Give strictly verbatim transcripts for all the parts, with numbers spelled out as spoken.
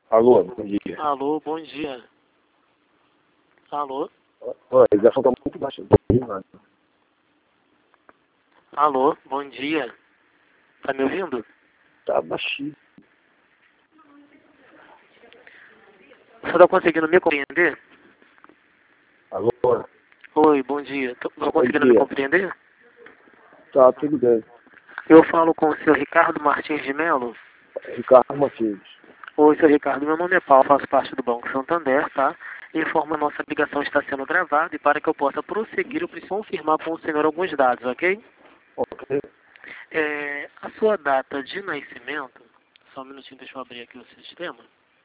Alô, bom dia. Alô, bom dia. Alô? Ó, a ligação tá muito baixa. Mano. Alô, bom dia. Tá me ouvindo? Tá baixinho. Você tá conseguindo me compreender? Alô? Oi, bom dia. Tá Bom conseguindo dia. me compreender? Tá, tudo bem. Eu falo com o senhor Ricardo Martins de Mello. Ricardo Martins. Oi, senhor Ricardo, meu nome é Paulo, faço parte do Banco Santander, tá? Informo a nossa ligação está sendo gravada e para que eu possa prosseguir, eu preciso confirmar com o senhor alguns dados, ok? Ok. É, a sua data de nascimento, só um minutinho, deixa eu abrir aqui o sistema.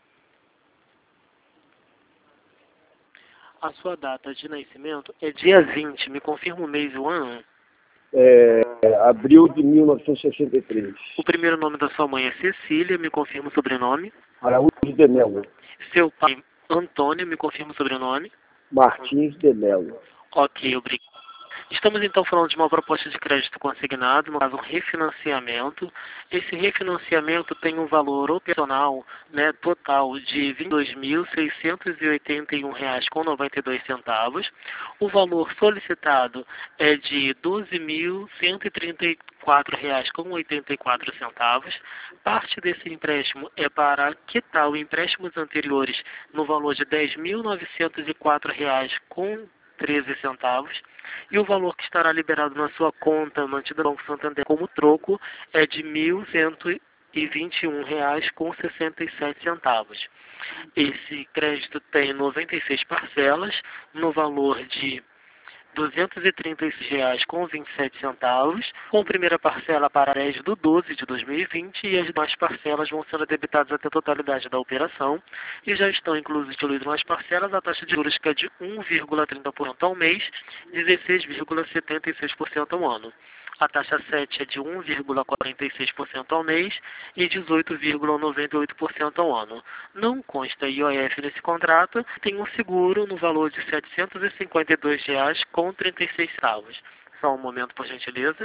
A sua data de nascimento é dia vinte, me confirma o mês e o ano? É, abril de mil novecentos e sessenta e três. O primeiro nome da sua mãe é Cecília, me confirma o sobrenome. Araújo de Melo. Seu pai, Antônio, me confirma o sobrenome. Martins de Melo. Ok, obrigado. Estamos então falando de uma proposta de crédito consignado, no caso um refinanciamento. Esse refinanciamento tem um valor operacional, né, total de vinte e dois mil seiscentos e oitenta e um reais com noventa e dois centavos. O valor solicitado é de doze mil cento e trinta e quatro reais com oitenta e quatro centavos. Parte desse empréstimo é para quitar os empréstimos anteriores no valor de dez mil novecentos e quatro reais com treze centavos, e o valor que estará liberado na sua conta mantida no Banco Santander como troco é de mil cento e vinte e um reais com sessenta e sete centavos. Esse crédito tem noventa e seis parcelas no valor de duzentos e trinta e seis reais com vinte e sete centavos, com a primeira parcela para dez de doze de dois mil e vinte e as demais parcelas vão sendo debitadas até a totalidade da operação e já estão inclusos nas parcelas a taxa de juros que é de um vírgula trinta por cento ao mês, dezesseis vírgula setenta e seis por cento ao ano. A taxa sete é de um vírgula quarenta e seis por cento ao mês e dezoito vírgula noventa e oito por cento ao ano. Não consta I O F nesse contrato, tem um seguro no valor de setecentos e cinquenta e dois reais com trinta e seis centavos. Só um momento, por gentileza.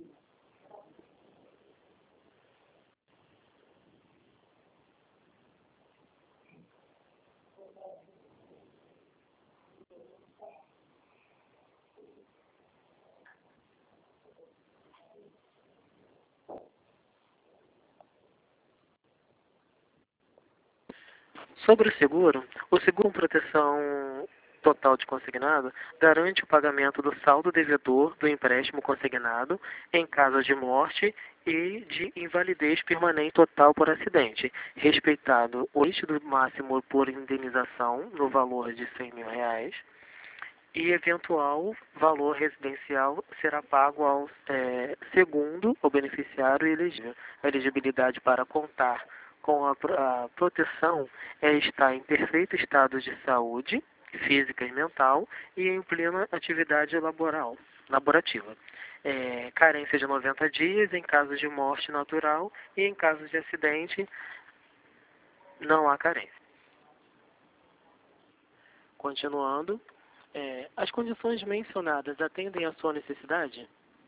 Sobre o seguro, o seguro com proteção total de consignado garante o pagamento do saldo devedor do empréstimo consignado em caso de morte e de invalidez permanente total por acidente, respeitado o limite do máximo por indenização no valor de cem mil reais e eventual valor residencial será pago ao é, segundo o beneficiário elegível. A elegibilidade para contar com a, a proteção é estar em perfeito estado de saúde, física e mental, e em plena atividade laboral, laborativa. É, carência de noventa dias em caso de morte natural e em caso de acidente não há carência. Continuando, é, as condições mencionadas atendem à sua necessidade?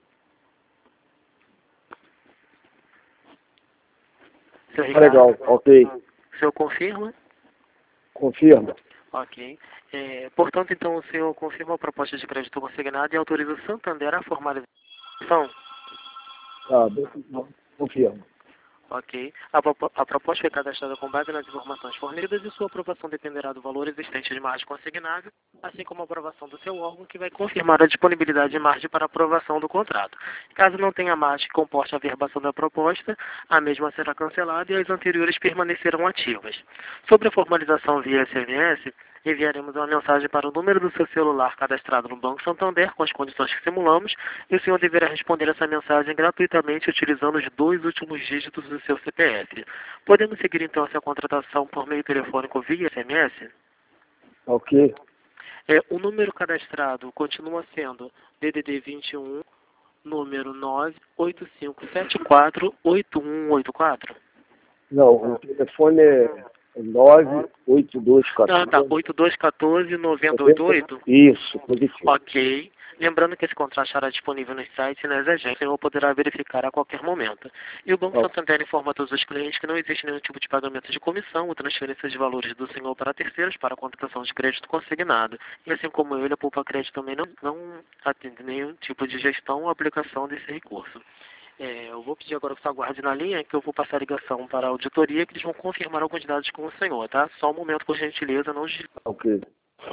Seu Ricardo, Legal, ok. o senhor confirma? Confirma. Ok. É, portanto, então, o senhor confirma a proposta de crédito consignado e autoriza o Santander a formalização? Tá, confirma. Ok. A, a proposta foi cadastrada com base nas informações fornecidas e sua aprovação dependerá do valor existente de margem consignada, assim como a aprovação do seu órgão, que vai confirmar a disponibilidade de margem para aprovação do contrato. Caso não tenha margem que comporte a averbação da proposta, a mesma será cancelada e as anteriores permanecerão ativas. Sobre a formalização via S M S, enviaremos uma mensagem para o número do seu celular cadastrado no Banco Santander com as condições que simulamos e o senhor deverá responder essa mensagem gratuitamente utilizando os dois últimos dígitos do seu C P F. Podemos seguir então essa contratação por meio telefônico via S M S? Ok. É, o número cadastrado continua sendo D D D vinte e um, número nove oito cinco sete quatro oito um oito quatro? Não, o telefone é nove oito dois um quatro. Ah, tá. oito dois um quatro nove oito oito? Isso, positivo. Ok. Lembrando que esse contrato estará disponível nos sites e nas agências, o senhor poderá verificar a qualquer momento. E o Banco Oh. Santander informa a todos os clientes que não existe nenhum tipo de pagamento de comissão ou transferência de valores do senhor para terceiros para a contratação de crédito consignado. E assim como ele, a Poupa Crédito também não, não atende nenhum tipo de gestão ou aplicação desse recurso. É, eu vou pedir agora que você aguarde na linha, que eu vou passar a ligação para a auditoria, que eles vão confirmar alguns dados com o senhor, tá? Só um momento, por gentileza, não desligue. Ok.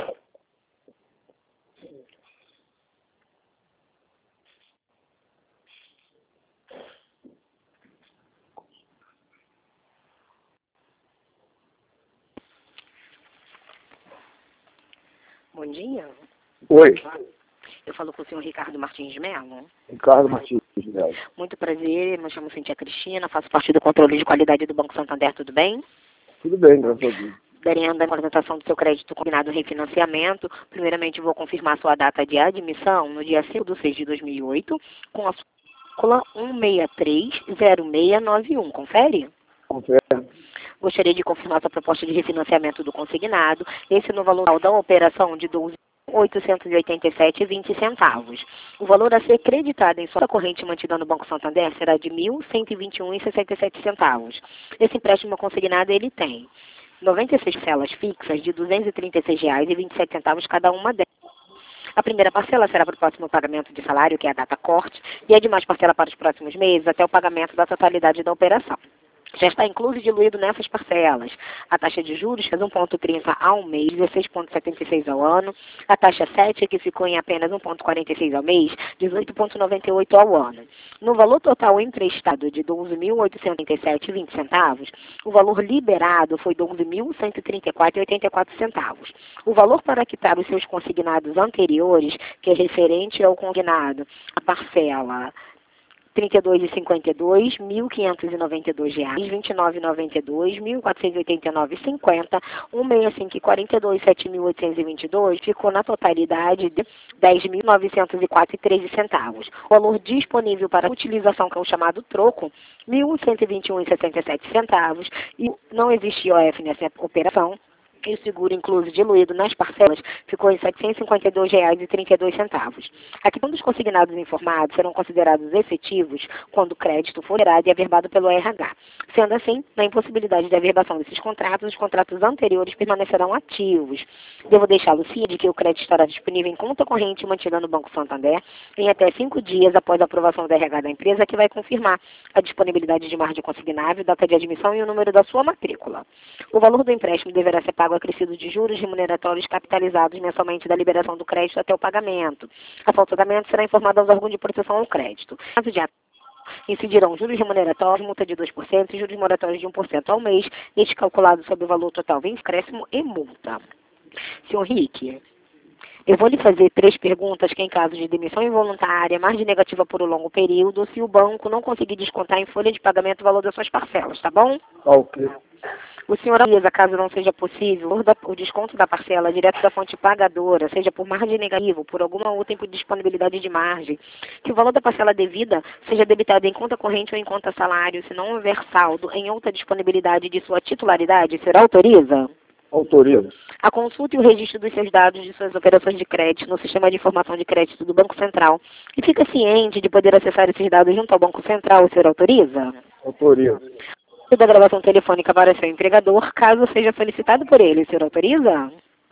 Bom dia. Oi, Eu falo com o senhor Ricardo Martins de Mello. Ricardo Martins de Melo. Muito prazer, me chamo Cintia Cristina, faço parte do controle de qualidade do Banco Santander, tudo bem? Tudo bem, graças a Deus. Darendo a apresentação do seu crédito combinado refinanciamento. Primeiramente, vou confirmar sua data de admissão no dia cinco de seis de dois mil e oito, com a súmula um seis três zero seis nove um. Confere? Confere. Gostaria de confirmar sua proposta de refinanciamento do consignado, esse no valor da operação de doze mil oitocentos e oitenta e sete reais e vinte centavos. O valor a ser creditado em sua corrente mantida no Banco Santander será de mil cento e vinte e um reais e sessenta e sete centavos. Esse empréstimo consignado ele tem noventa e seis parcelas fixas de duzentos e trinta e seis reais e vinte e sete centavos cada uma delas. A primeira parcela será para o próximo pagamento de salário, que é a data corte, e a demais parcela para os próximos meses até o pagamento da totalidade da operação. Já está incluso e diluído nessas parcelas a taxa de juros, que é um vírgula trinta ao mês, dezesseis vírgula setenta e seis ao ano, a taxa sete, que ficou em apenas um vírgula quarenta e seis ao mês, dezoito vírgula noventa e oito ao ano. No valor total emprestado de doze mil oitocentos e oitenta e sete reais e vinte centavos, o valor liberado foi doze mil cento e trinta e quatro reais e oitenta e quatro centavos. O valor para quitar os seus consignados anteriores, que é referente ao consignado, a parcela trinta e dois e cinquenta e dois, mil quinhentos e noventa e dois reais, vinte e nove e noventa e dois, mil quatrocentos e oitenta e nove e cinquenta, cento e sessenta e cinco e quarenta e dois, sete mil oitocentos e vinte e dois, ficou na totalidade de dez mil novecentos e quatro reais e treze centavos. O valor disponível para utilização, que é o chamado troco, mil cento e vinte e um reais e sessenta e sete centavos, e não existe I O F nessa operação. E o seguro incluso diluído nas parcelas ficou em setecentos e cinquenta e dois reais e trinta e dois centavos. A questão dos consignados informados serão considerados efetivos quando o crédito for gerado e averbado pelo R H. Sendo assim, na impossibilidade de averbação desses contratos, os contratos anteriores permanecerão ativos. Devo deixá-lo ciente de que o crédito estará disponível em conta corrente mantida no Banco Santander em até cinco dias após a aprovação do R H da empresa, que vai confirmar a disponibilidade de margem consignável, data de admissão e o número da sua matrícula. O valor do empréstimo deverá ser pago acrescido de juros remuneratórios capitalizados mensalmente da liberação do crédito até o pagamento. A falta de pagamento será informada aos órgãos de proteção ao crédito. No caso de incidirão juros remuneratórios, multa de dois por cento e juros moratórios de um por cento ao mês, este calculado sobre o valor total vem acréscimo e multa. senhor Rick, eu vou lhe fazer três perguntas que, em caso de demissão involuntária, margem negativa por um longo período, se o banco não conseguir descontar em folha de pagamento o valor das suas parcelas, tá bom? Ok. O senhor avisa, caso não seja possível, o desconto da parcela direto da fonte pagadora, seja por margem negativa, por alguma outra disponibilidade de margem, que o valor da parcela devida seja debitado em conta corrente ou em conta salário, se não houver saldo em outra disponibilidade de sua titularidade, o senhor autoriza? Autoriza. A consulta e o registro dos seus dados de suas operações de crédito no Sistema de Informação de Crédito do Banco Central. E fica ciente de poder acessar esses dados junto ao Banco Central, o senhor autoriza? Autoriza. Da gravação telefônica para seu empregador, caso seja solicitado por ele, o senhor autoriza?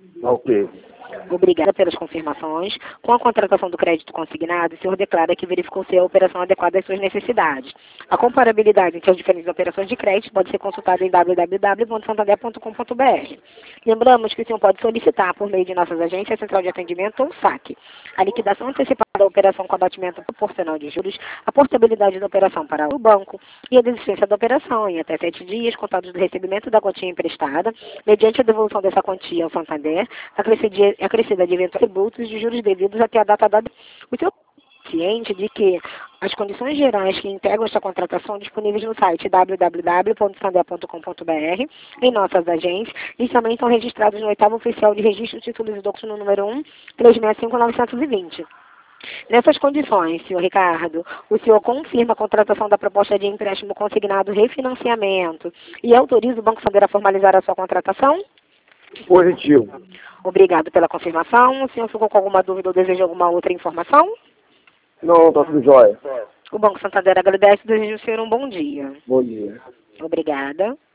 Ok. Obrigada pelas confirmações. Com a contratação do crédito consignado, o senhor declara que verificou ser a operação adequada às suas necessidades. A comparabilidade entre as diferentes operações de crédito pode ser consultada em w w w ponto santander ponto com ponto b r. Lembramos que o senhor pode solicitar, por meio de nossas agências, Central de Atendimento ou saque, a liquidação antecipada da operação com abatimento proporcional de juros, a portabilidade da operação para o banco e a desistência da operação em até sete dias, contados do recebimento da quantia emprestada, mediante a devolução dessa quantia ao Santander, acrescida acrescida de eventuais tributos de juros devidos até a data da... O senhor é ciente de que as condições gerais que integram esta contratação são disponíveis no site w w w ponto santander ponto com ponto b r, em nossas agências, e também estão registrados no oitavo oficial de registro títulos e documentos no número um, três seis cinco nove dois zero. Nessas condições, senhor Ricardo, o senhor confirma a contratação da proposta de empréstimo consignado refinanciamento e autoriza o Banco Santander a formalizar a sua contratação? Positivo. Obrigado pela confirmação. O senhor ficou com alguma dúvida ou deseja alguma outra informação? Não, tá tudo jóia. O Banco Santander agradece e deseja ao senhor um bom dia. Bom dia. Obrigada.